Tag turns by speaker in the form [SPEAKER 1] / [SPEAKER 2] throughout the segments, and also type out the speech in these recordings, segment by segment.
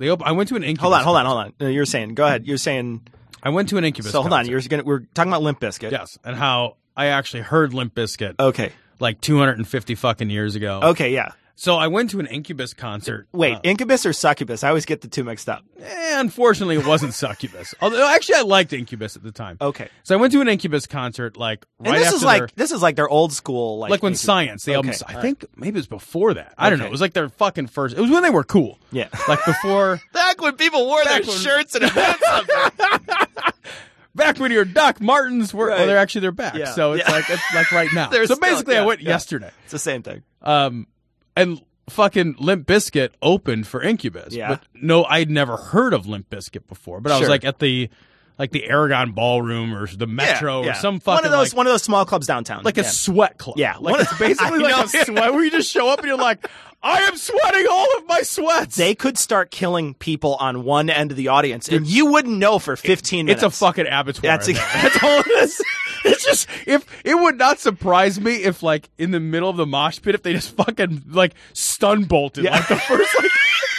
[SPEAKER 1] I went to an Incubus.
[SPEAKER 2] Hold on. No, you're saying. Go ahead. You're saying.
[SPEAKER 1] I went to an Incubus.
[SPEAKER 2] So hold on.
[SPEAKER 1] concert.
[SPEAKER 2] We're talking about Limp Bizkit.
[SPEAKER 1] Yes, and how I actually heard Limp Bizkit.
[SPEAKER 2] Okay.
[SPEAKER 1] Like 250 fucking years ago.
[SPEAKER 2] Okay. Yeah.
[SPEAKER 1] So I went to an Incubus concert.
[SPEAKER 2] Wait, Incubus or Succubus? I always get the two mixed up.
[SPEAKER 1] Unfortunately, it wasn't Succubus. Although actually, I liked Incubus at the time.
[SPEAKER 2] Okay.
[SPEAKER 1] So I went to an Incubus concert like right
[SPEAKER 2] and
[SPEAKER 1] after
[SPEAKER 2] this is like their old school
[SPEAKER 1] like when
[SPEAKER 2] Incubus.
[SPEAKER 1] Science the album.
[SPEAKER 2] Okay,
[SPEAKER 1] I think maybe it was before that. I don't know.
[SPEAKER 2] Okay.
[SPEAKER 1] It was like their fucking first. It was when they were cool.
[SPEAKER 2] Yeah.
[SPEAKER 1] Like before.
[SPEAKER 2] Back when people wore their shirts and events.
[SPEAKER 1] Back when your Doc Martens were,
[SPEAKER 2] Right.
[SPEAKER 1] they're back.
[SPEAKER 2] Yeah.
[SPEAKER 1] So it's
[SPEAKER 2] Yeah.
[SPEAKER 1] like right now.
[SPEAKER 2] They're
[SPEAKER 1] So
[SPEAKER 2] still-
[SPEAKER 1] basically, I
[SPEAKER 2] yeah,
[SPEAKER 1] went
[SPEAKER 2] yeah.
[SPEAKER 1] yesterday.
[SPEAKER 2] It's the same thing.
[SPEAKER 1] And fucking Limp Bizkit opened for Incubus.
[SPEAKER 2] Yeah.
[SPEAKER 1] But no, I'd never heard of Limp Bizkit before. But I was
[SPEAKER 2] Sure.
[SPEAKER 1] like at the Aragon Ballroom or the Metro or some fucking
[SPEAKER 2] one of those small clubs downtown.
[SPEAKER 1] like a sweat club.
[SPEAKER 2] Yeah.
[SPEAKER 1] Like it's basically
[SPEAKER 2] I
[SPEAKER 1] like
[SPEAKER 2] know.
[SPEAKER 1] a sweat where you just show up and you're like, I am sweating all of my sweats.
[SPEAKER 2] They could start killing people on one end of the audience, and you wouldn't know for 15 minutes.
[SPEAKER 1] It's a fucking abattoir.
[SPEAKER 2] That's
[SPEAKER 1] in there. That's all it is. It's just if it would not surprise me if like in the middle of the mosh pit if they just fucking like stun bolted like the first like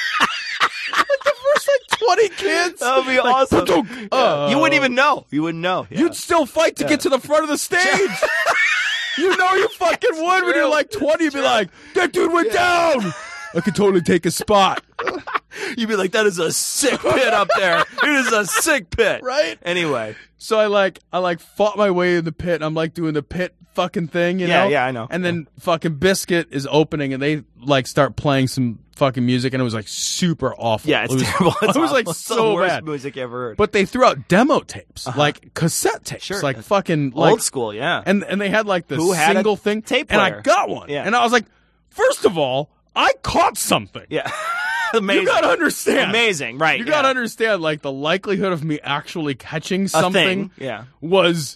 [SPEAKER 1] the first 20 kids.
[SPEAKER 2] That would be
[SPEAKER 1] Like,
[SPEAKER 2] awesome.
[SPEAKER 1] "Ba-dunk."
[SPEAKER 2] You wouldn't even know. You wouldn't know. Yeah.
[SPEAKER 1] You'd still fight to get to the front of the stage. You know you fucking would when you're like 20. You'd be like, that dude went down. I could totally take a spot.
[SPEAKER 2] You'd be like, that is a sick pit up there. It is a sick pit.
[SPEAKER 1] Right?
[SPEAKER 2] Anyway.
[SPEAKER 1] So I fought my way in the pit, and I'm like doing the pit fucking thing, you know?
[SPEAKER 2] Yeah, I know.
[SPEAKER 1] And then fucking Biscuit is opening, and they like start playing some fucking music, and it was like super awful.
[SPEAKER 2] Yeah, it's
[SPEAKER 1] it was,
[SPEAKER 2] terrible. It's
[SPEAKER 1] it was like
[SPEAKER 2] awful. It's
[SPEAKER 1] so
[SPEAKER 2] the worst
[SPEAKER 1] bad.
[SPEAKER 2] music you ever heard.
[SPEAKER 1] But they threw out demo tapes, like cassette tapes,
[SPEAKER 2] Sure.
[SPEAKER 1] like fucking like,
[SPEAKER 2] Old school, yeah.
[SPEAKER 1] and they had like the
[SPEAKER 2] Who had a
[SPEAKER 1] single thing,
[SPEAKER 2] tape
[SPEAKER 1] and I
[SPEAKER 2] player?
[SPEAKER 1] got one,
[SPEAKER 2] Yeah.
[SPEAKER 1] and I was like, first of all, I caught something.
[SPEAKER 2] Yeah. Amazing.
[SPEAKER 1] You gotta understand.
[SPEAKER 2] Amazing, right.
[SPEAKER 1] You gotta understand, like, the likelihood of me actually catching
[SPEAKER 2] A
[SPEAKER 1] something
[SPEAKER 2] thing, yeah.
[SPEAKER 1] was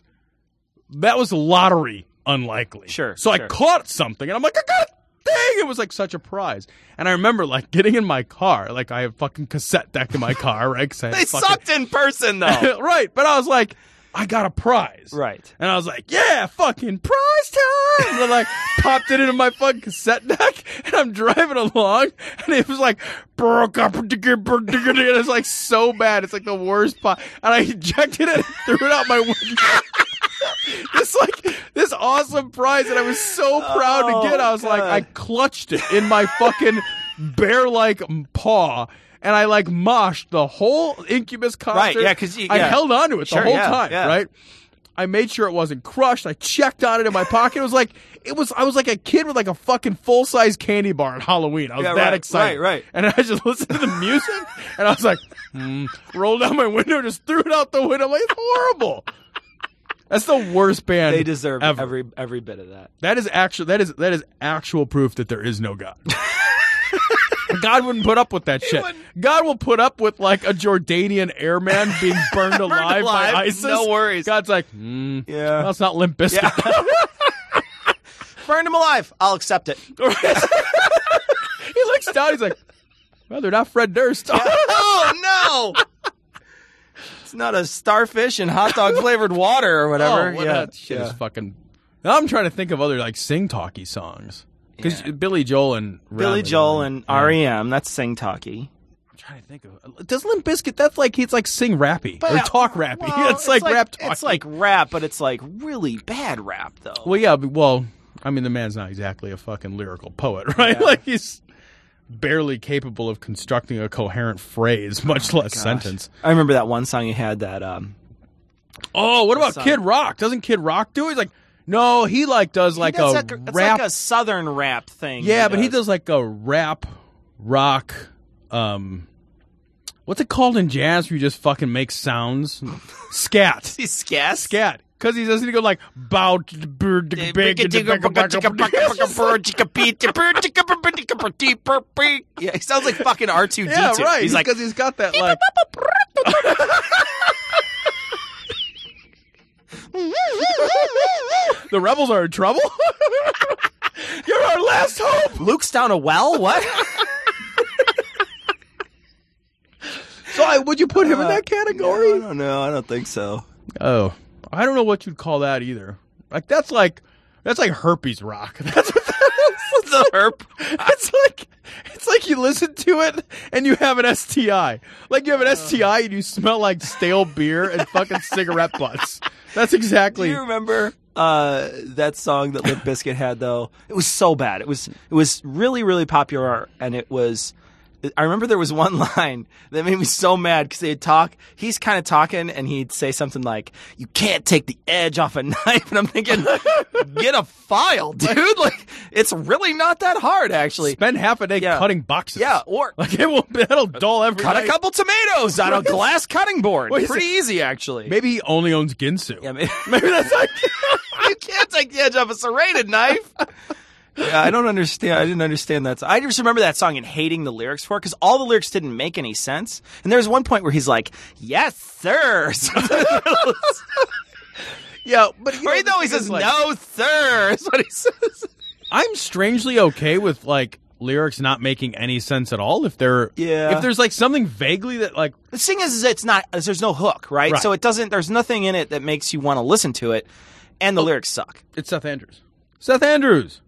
[SPEAKER 1] lottery unlikely.
[SPEAKER 2] Sure,
[SPEAKER 1] So I
[SPEAKER 2] sure.
[SPEAKER 1] caught something, and I'm like, I got a thing! It was like such a prize. And I remember, like, getting in my car, like, I have fucking cassette deck in my car, right? 'Cause I had
[SPEAKER 2] They
[SPEAKER 1] fucking-
[SPEAKER 2] sucked in person, though.
[SPEAKER 1] right, but I was like, I got a prize.
[SPEAKER 2] Right.
[SPEAKER 1] And I was like, yeah, fucking prize time. And I like popped it into my fucking cassette deck, and I'm driving along, and it was like, and it's like so bad. It's like the worst pot. And I ejected it and threw it out my window. This awesome prize that I was so proud to get. I was like,
[SPEAKER 2] God.
[SPEAKER 1] I clutched it in my fucking bear-like paw. And I like moshed the whole Incubus concert.
[SPEAKER 2] Right, yeah, 'cause
[SPEAKER 1] I held on to it
[SPEAKER 2] Sure,
[SPEAKER 1] the whole
[SPEAKER 2] yeah,
[SPEAKER 1] time,
[SPEAKER 2] yeah.
[SPEAKER 1] right? I made sure it wasn't crushed. I checked on it in my pocket. I was like a kid with like a fucking full-size candy bar at Halloween. I was
[SPEAKER 2] Yeah,
[SPEAKER 1] that
[SPEAKER 2] right,
[SPEAKER 1] excited.
[SPEAKER 2] right.
[SPEAKER 1] And I just listened to the music, and I was like, rolled down my window, just threw it out the window. I'm like, it's horrible. That's the worst band.
[SPEAKER 2] They deserve
[SPEAKER 1] ever.
[SPEAKER 2] every bit of that.
[SPEAKER 1] That is actual proof that there is no God. God wouldn't put up with that shit.
[SPEAKER 2] wouldn't.
[SPEAKER 1] God will put up with like a Jordanian airman being burned alive by ISIS.
[SPEAKER 2] No worries.
[SPEAKER 1] God's like,
[SPEAKER 2] Yeah.
[SPEAKER 1] well, it's not Limp Bizkit.
[SPEAKER 2] Yeah. Burned him alive. I'll accept it.
[SPEAKER 1] He looks down. He's like, well, they're not Fred Durst.
[SPEAKER 2] Oh, no. It's not a starfish and hot dog flavored water or whatever.
[SPEAKER 1] Oh,
[SPEAKER 2] yeah.
[SPEAKER 1] that shit is fucking. Now I'm trying to think of other like sing talky songs because Billy Joel and
[SPEAKER 2] REM, that's sing talky.
[SPEAKER 1] I'm trying to think of. Does Limp Bizkit? That's like it's like sing rappy or talk rappy.
[SPEAKER 2] Well,
[SPEAKER 1] it's like rap talky.
[SPEAKER 2] It's like rap, but it's like really bad rap though.
[SPEAKER 1] Well, yeah. Well, I mean, the man's not exactly a fucking lyrical poet, right? Like he's barely capable of constructing a coherent phrase, much less sentence.
[SPEAKER 2] I remember that one song you had that.
[SPEAKER 1] Oh, what about
[SPEAKER 2] song.
[SPEAKER 1] Kid Rock? Doesn't Kid Rock do it? He's like, no, he like does like a
[SPEAKER 2] it's
[SPEAKER 1] rap.
[SPEAKER 2] like a southern rap thing.
[SPEAKER 1] Yeah, but he does like a rap, rock, what's it called in jazz where you just fucking make sounds? Scat.
[SPEAKER 2] He's scat.
[SPEAKER 1] Scat. Because he doesn't go like, bow to the bird, to the big, to the
[SPEAKER 2] Yeah, he sounds like fucking R2-D2.
[SPEAKER 1] yeah, right.
[SPEAKER 2] He's like,
[SPEAKER 1] because he's got that like. The rebels are in trouble. You're our last hope.
[SPEAKER 2] Luke's down a well? What?
[SPEAKER 1] So would you put him in that category?
[SPEAKER 2] I don't know. I don't think so.
[SPEAKER 1] Oh, I don't know what you'd call that either. Like that's like herpes rock. That's what
[SPEAKER 2] The herp.
[SPEAKER 1] It's like you listen to it and you have an STI. Like you have an STI and you smell like stale beer and fucking cigarette butts. That's exactly.
[SPEAKER 2] Do you remember that song that Limp Bizkit had though? It was so bad. It was really, really popular, and it was. I remember there was one line that made me so mad because they'd talk. He's kind of talking, and he'd say something like, "You can't take the edge off a knife," and I'm thinking, "Get a file, dude! Like it's really not that hard, actually."
[SPEAKER 1] Spend half a day cutting boxes.
[SPEAKER 2] Yeah, or
[SPEAKER 1] like that'll dull every
[SPEAKER 2] cut
[SPEAKER 1] night.
[SPEAKER 2] a couple tomatoes on a glass cutting board.
[SPEAKER 1] Wait,
[SPEAKER 2] Pretty easy, actually.
[SPEAKER 1] Maybe he only owns Ginsu.
[SPEAKER 2] Yeah,
[SPEAKER 1] maybe that's like
[SPEAKER 2] you can't take the edge off a serrated knife. Yeah, I don't understand. I didn't understand that. I just remember that song and hating the lyrics for it because all the lyrics didn't make any sense. And there was one point where he's like, "Yes, sir."
[SPEAKER 1] Yeah, but
[SPEAKER 2] right though he says, "No, sir." Is what he says.
[SPEAKER 1] I'm strangely okay with like lyrics not making any sense at all if there's like something vaguely that like
[SPEAKER 2] the thing is it's not. There's no hook, right? So it doesn't. There's nothing in it that makes you want to listen to it, and the lyrics suck.
[SPEAKER 1] It's Seth Andrews. Seth Andrews.